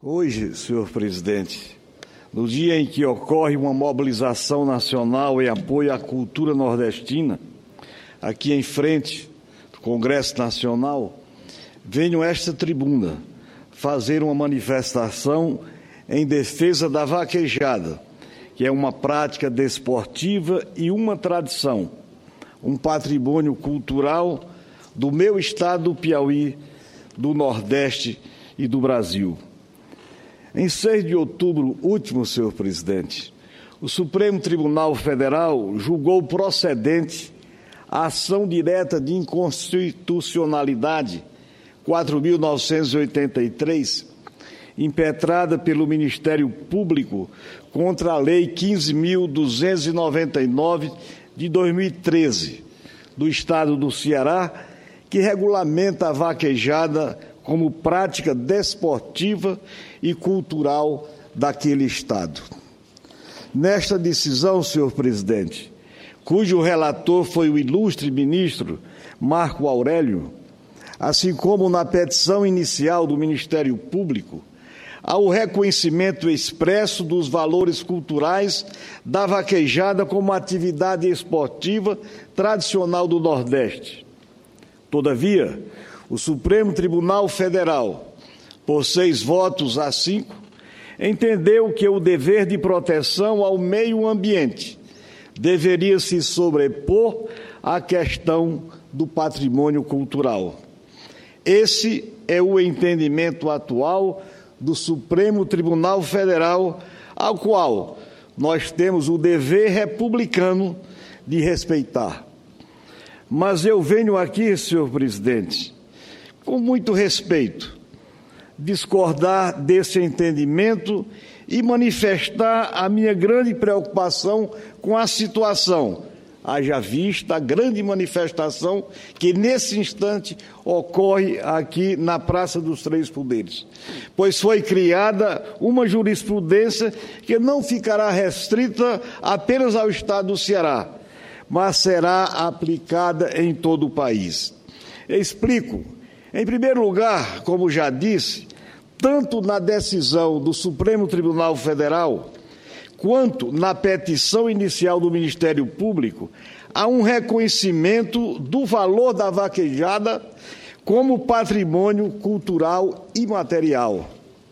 Hoje, senhor presidente, no dia em que ocorre uma mobilização nacional em apoio à cultura nordestina, aqui em frente do Congresso Nacional, venho a esta tribuna fazer uma manifestação em defesa da vaquejada, que é uma prática desportiva e uma tradição, um patrimônio cultural do meu estado do Piauí, do Nordeste e do Brasil. Em 6 de outubro último, senhor presidente, o Supremo Tribunal Federal julgou procedente a ação direta de inconstitucionalidade 4.983, impetrada pelo Ministério Público contra a Lei 15.299 de 2013, do Estado do Ceará, que regulamenta a vaquejada como prática desportiva e cultural daquele Estado. Nesta decisão, senhor presidente, cujo relator foi o ilustre ministro Marco Aurélio, assim como na petição inicial do Ministério Público, há o reconhecimento expresso dos valores culturais da vaquejada como atividade esportiva tradicional do Nordeste. Todavia, o Supremo Tribunal Federal, por 6 votos a 5, entendeu que o dever de proteção ao meio ambiente deveria se sobrepor à questão do patrimônio cultural. Esse é o entendimento atual do Supremo Tribunal Federal, ao qual nós temos o dever republicano de respeitar. Mas eu venho aqui, senhor presidente, com muito respeito, discordar desse entendimento e manifestar a minha grande preocupação com a situação, haja vista a grande manifestação que nesse instante ocorre aqui na Praça dos Três Poderes, pois foi criada uma jurisprudência que não ficará restrita apenas ao Estado do Ceará, mas será aplicada em todo o país. Explico. Em primeiro lugar, como já disse, tanto na decisão do Supremo Tribunal Federal, quanto na petição inicial do Ministério Público, há um reconhecimento do valor da vaquejada como patrimônio cultural imaterial.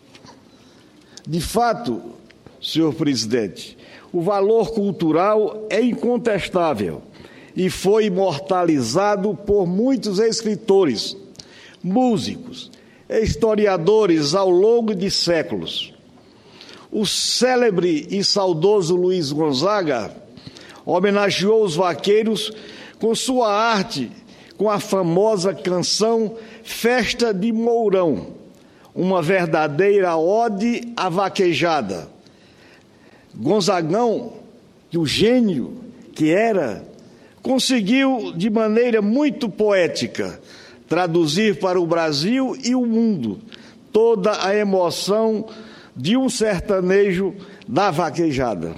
De fato, senhor presidente, o valor cultural é incontestável e foi imortalizado por muitos escritores, músicos, historiadores ao longo de séculos. O célebre e saudoso Luiz Gonzaga homenageou os vaqueiros com sua arte, com a famosa canção Festa de Mourão, uma verdadeira ode à vaquejada. Gonzagão, que o gênio que era, conseguiu de maneira muito poética traduzir para o Brasil e o mundo toda a emoção de um sertanejo da vaquejada.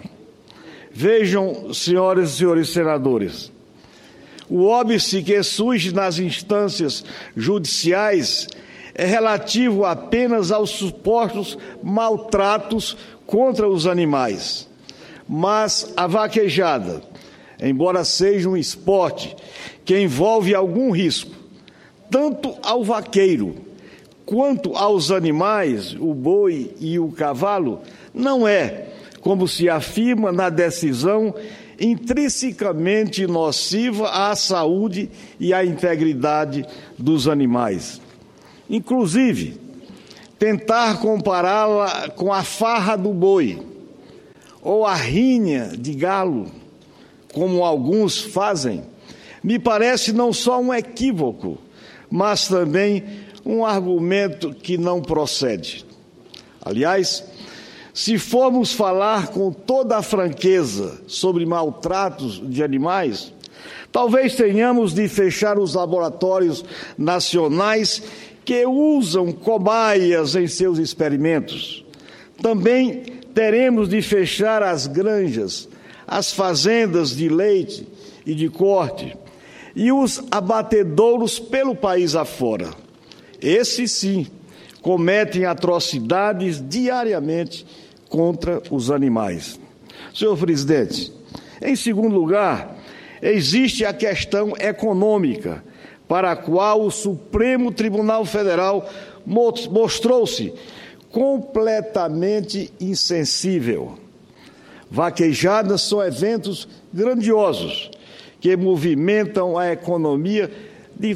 Vejam, senhoras e senhores senadores, o óbice que surge nas instâncias judiciais é relativo apenas aos supostos maltratos contra os animais. Mas a vaquejada, embora seja um esporte que envolve algum risco, tanto ao vaqueiro quanto aos animais, o boi e o cavalo, não é, como se afirma na decisão, intrinsecamente nociva à saúde e à integridade dos animais. Inclusive, tentar compará-la com a farra do boi ou a rinha de galo, como alguns fazem, me parece não só um equívoco, mas também um argumento que não procede. Aliás, se formos falar com toda a franqueza sobre maltratos de animais, talvez tenhamos de fechar os laboratórios nacionais que usam cobaias em seus experimentos. Também teremos de fechar as granjas, as fazendas de leite e de corte e os abatedouros pelo país afora. Esses sim cometem atrocidades diariamente contra os animais. Senhor presidente, em segundo lugar, existe a questão econômica, para a qual o Supremo Tribunal Federal mostrou-se completamente insensível. Vaquejadas são eventos grandiosos que movimentam a economia de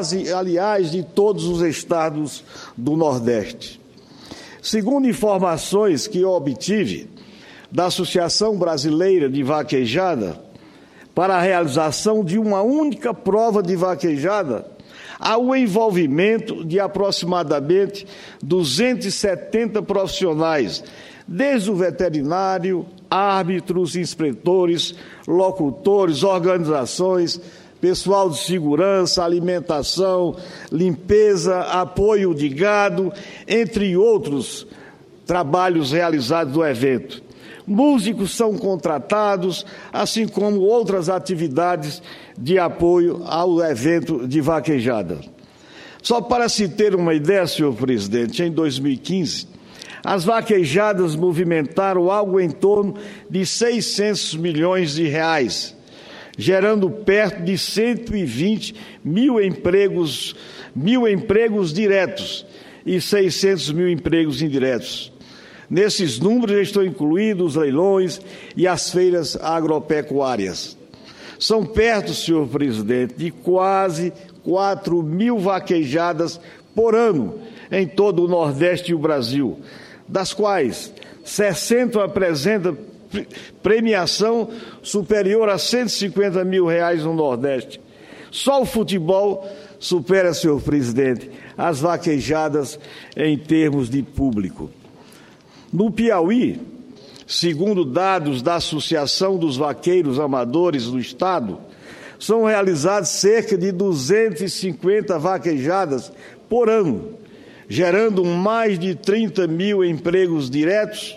todos os estados do Nordeste. Segundo informações que eu obtive da Associação Brasileira de Vaquejada, para a realização de uma única prova de vaquejada, há o envolvimento de aproximadamente 270 profissionais, desde o veterinário, árbitros, inspetores, locutores, organizações, pessoal de segurança, alimentação, limpeza, apoio de gado, entre outros trabalhos realizados no evento. Músicos são contratados, assim como outras atividades de apoio ao evento de vaquejada. Só para se ter uma ideia, senhor presidente, em 2015, as vaquejadas movimentaram algo em torno de 600 milhões de reais, gerando perto de 120 mil empregos diretos e 600 mil empregos indiretos. Nesses números estão incluídos os leilões e as feiras agropecuárias. São perto, senhor presidente, de quase 4 mil vaquejadas por ano em todo o Nordeste e o Brasil, das quais 60 apresentam premiação superior a 150 mil reais no Nordeste. Só o futebol supera, senhor presidente, as vaquejadas em termos de público. No Piauí, segundo dados da Associação dos Vaqueiros Amadores do Estado, são realizadas cerca de 250 vaquejadas por ano, gerando mais de 30 mil empregos diretos,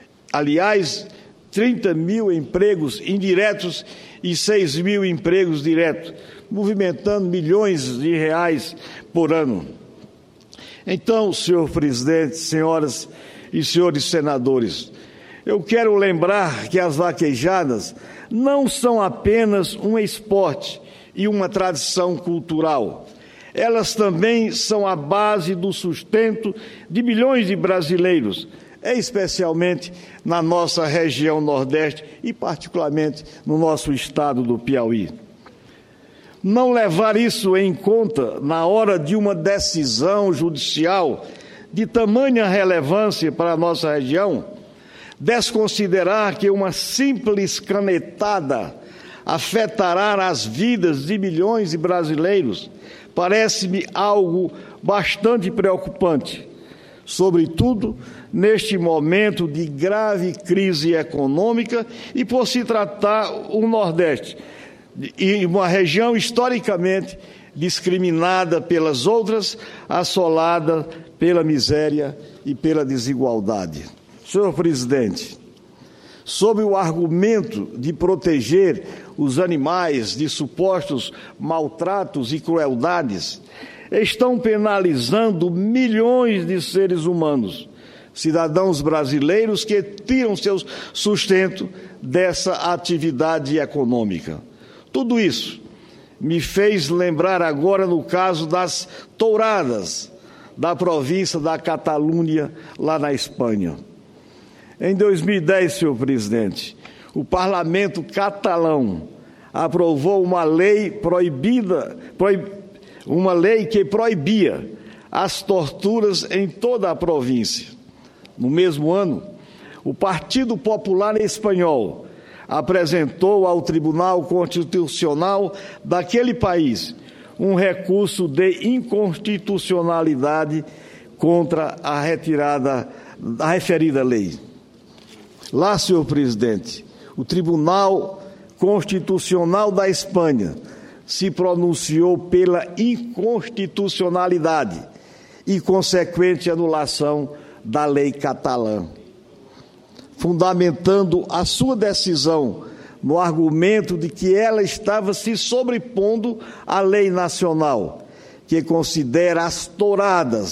30 mil empregos indiretos e 6 mil empregos diretos, movimentando milhões de reais por ano. Então, senhor presidente, senhoras e senhores senadores, eu quero lembrar que as vaquejadas não são apenas um esporte e uma tradição cultural. Elas também são a base do sustento de milhões de brasileiros, especialmente na nossa região Nordeste e particularmente no nosso estado do Piauí. Não levar isso em conta na hora de uma decisão judicial de tamanha relevância para a nossa região, desconsiderar que uma simples canetada afetará as vidas de milhões de brasileiros, parece-me algo bastante preocupante, sobretudo neste momento de grave crise econômica e por se tratar o Nordeste, e uma região historicamente discriminada pelas outras, assolada pela miséria e pela desigualdade. Senhor presidente, sob o argumento de proteger os animais de supostos maltratos e crueldades, estão penalizando milhões de seres humanos, cidadãos brasileiros que tiram seu sustento dessa atividade econômica. Tudo isso me fez lembrar agora no caso das touradas da província da Catalunha, lá na Espanha. Em 2010, senhor presidente, o parlamento catalão aprovou uma lei que proibia as torturas em toda a província. No mesmo ano, o Partido Popular Espanhol apresentou ao Tribunal Constitucional daquele país um recurso de inconstitucionalidade contra a referida lei. Lá, senhor presidente, o Tribunal Constitucional da Espanha se pronunciou pela inconstitucionalidade e consequente anulação da lei catalã, fundamentando a sua decisão no argumento de que ela estava se sobrepondo à lei nacional, que considera as touradas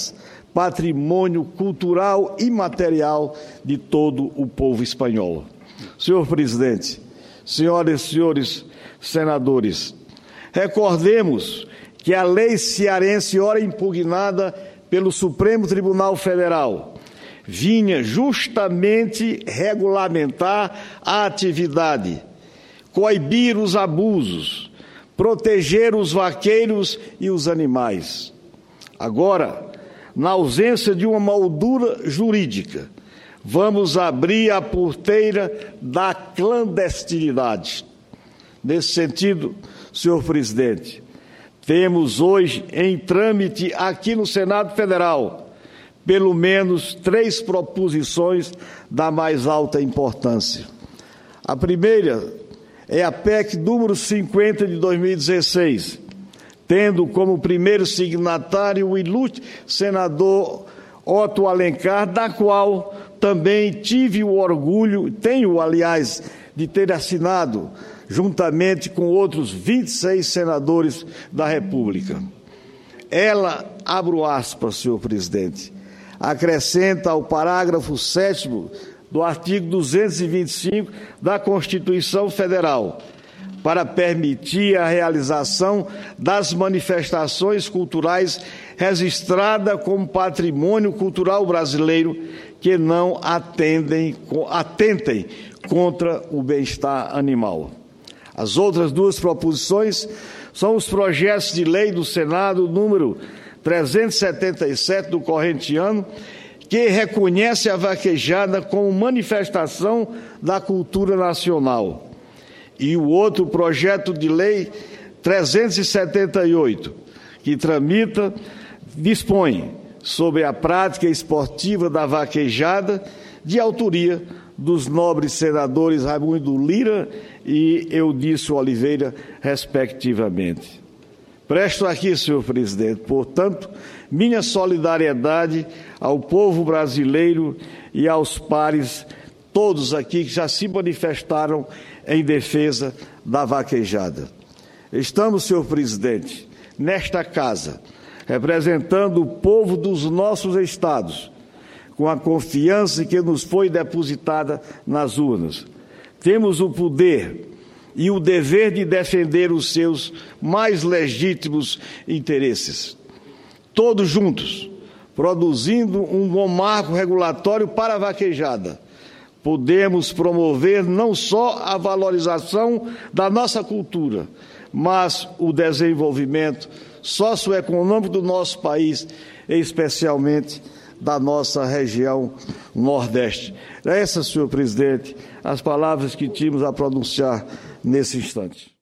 patrimônio cultural e material de todo o povo espanhol. Senhor presidente, senhoras e senhores senadores, recordemos que a lei cearense, ora impugnada pelo Supremo Tribunal Federal, vinha justamente regulamentar a atividade, coibir os abusos, proteger os vaqueiros e os animais. Agora, na ausência de uma moldura jurídica, vamos abrir a porteira da clandestinidade. Nesse sentido, senhor presidente, temos hoje em trâmite aqui no Senado Federal pelo menos 3 proposições da mais alta importância. A primeira é a PEC número 50 de 2016, tendo como primeiro signatário o ilustre senador Otto Alencar, da qual também tive o orgulho, tenho, aliás, de ter assinado, juntamente com outros 26 senadores da República. Ela, abro aspas, senhor presidente, acrescenta ao parágrafo 7º do artigo 225 da Constituição Federal, para permitir a realização das manifestações culturais registradas como patrimônio cultural brasileiro que não atentem contra o bem-estar animal. As outras 2 proposições são os projetos de lei do Senado número 377 do corrente ano, que reconhece a vaquejada como manifestação da cultura nacional, e o outro projeto de lei 378, que tramita, dispõe sobre a prática esportiva da vaquejada, de autoria dos nobres senadores Raimundo Lira e Eudício Oliveira, respectivamente. Presto aqui, senhor presidente, portanto, minha solidariedade ao povo brasileiro e aos pares, todos aqui que já se manifestaram em defesa da vaquejada. Estamos, senhor presidente, nesta casa, representando o povo dos nossos estados, com a confiança que nos foi depositada nas urnas. Temos o poder e o dever de defender os seus mais legítimos interesses. Todos juntos, produzindo um bom marco regulatório para a vaquejada, podemos promover não só a valorização da nossa cultura, mas o desenvolvimento socioeconômico do nosso país, especialmente da nossa região Nordeste. Essas, senhor presidente, as palavras que tínhamos a pronunciar nesse instante.